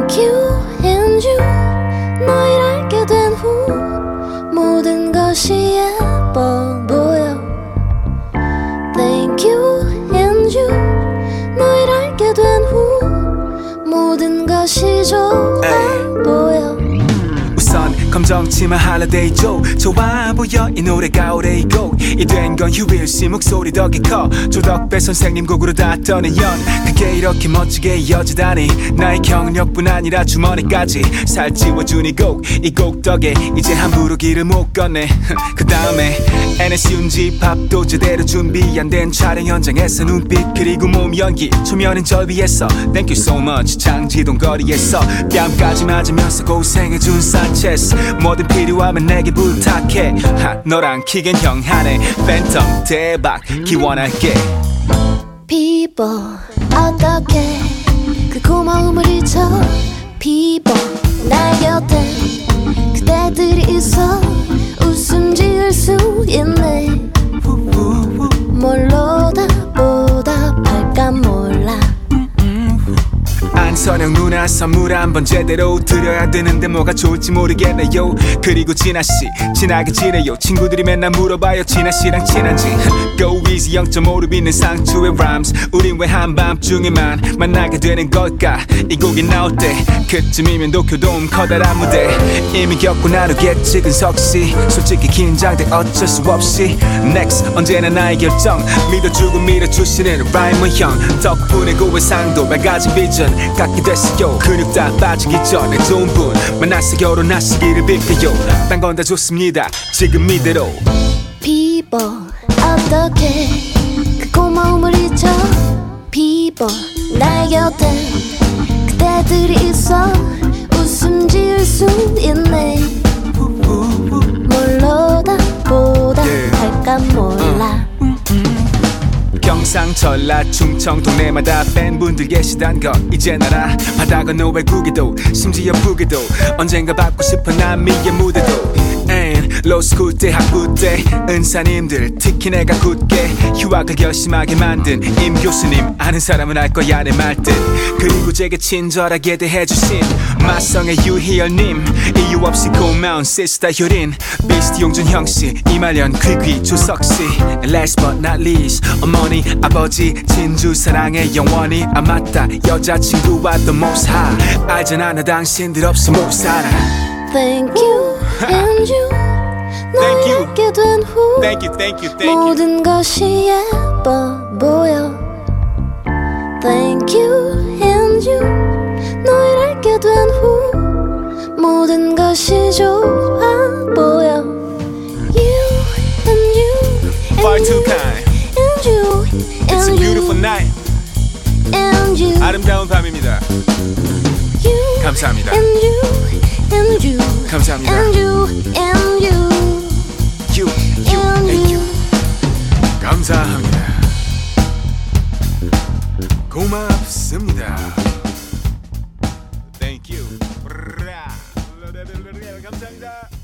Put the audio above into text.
you and you 너를 알게 된 후 모든 것이 예뻐 보여 Thank you and you 너를 알게 된 후 모든 것이 좋아 보여 우선 검정치마 할리데이죠 좋아 보여 이 노래가 오래 이고 이 된 건 휴일씨 목소리 덕이 커 조덕배 선생님 곡으로 다 떠는 연 그게 이렇게 멋지게 이어지다니 나의 경력뿐 아니라 주머니까지 살찌워준 이 곡 덕에 이제 함부로 길을 못 건네 그 다음에 NSU인지 밥도 제대로 준비 안 된 촬영 현장에서 눈빛 그리고 몸 연기 초면인 절 위해서 Thank you so much 장지동 거리에서 뺨까지 맞으면서 고생해준 산체스 뭐든 필요하면 내게 부탁해 너랑 키겐 형 하네 팬텀 대박 기원할게 People 어떻게 그 고마움을 잊어 People 나의 곁에 그대들이 있어 웃음 지을 수 있네 뭘로 다 보답할까 몰라 안선영 누나 선물 한번 제대로 드려야 되는데 뭐가 좋을지 모르겠네요 그리고 진아씨 친하게 지내요 친구들이 맨날 물어봐요 진아씨랑 친한지 Go easy 0.5로 빚는 상추의 rhymes 우린 왜 한밤중에만 만나게 되는 걸까 이 곡이 나올 때 그쯤이면 도쿄돔 커다란 무대 이미 겪고 나누겠지 근석씨 솔직히 긴장돼 어쩔 수 없이 Next 언제나 나의 결정 믿어주고 밀어주시는 라이머 형 덕분에 고해상도 맑아진 비전 갖게 됐어요 근육 다 빠지기 전에 좋은 분 만나서 결혼하시기를 빌게요 딴 건 다 좋습니다 지금 이대로 People 어떻게 그 고마움을 잊어 People 나의 곁에 그대들이 있어 웃음 지을 수 있네 뭘로 다 보답할까 몰라 경상 전라 충청 동네마다 팬분들 계시단 것 이젠 알아 바다 건너 외국에도 심지어 북에도 언젠가 받고 싶어 남미의 무대도 로스쿨 때 학부 때 은사님들 특히 내가 굳게 휴학을 결심하게 만든 임 교수님 아는 사람은 알 거야 내 말뜻 그리고 제게 친절하게 대해주신 마성의 유희열님 이유 없이 고마운 시스타 효린 비스트 용준 형씨 이말년 귀귀 조석씨 Last but not least 어머니 아버지 진주 사랑해 영원히 아 맞다 여자친구와 the most high 알잖아 나 당신들 없이 못 살아 Thank you and you Thank you. 알게 된 후 Thank you 모든 것이 예뻐 보여 Thank you and you 너를 알게 된 후 모든 것이 좋아 보여 You and you Far and too you kind and you It's a and beautiful you night and you 아름다운 밤입니다 You 감사합니다 and you and you 감사합니다 and you and you You and you 감사합니다 고맙습니다 Thank you 감사합니다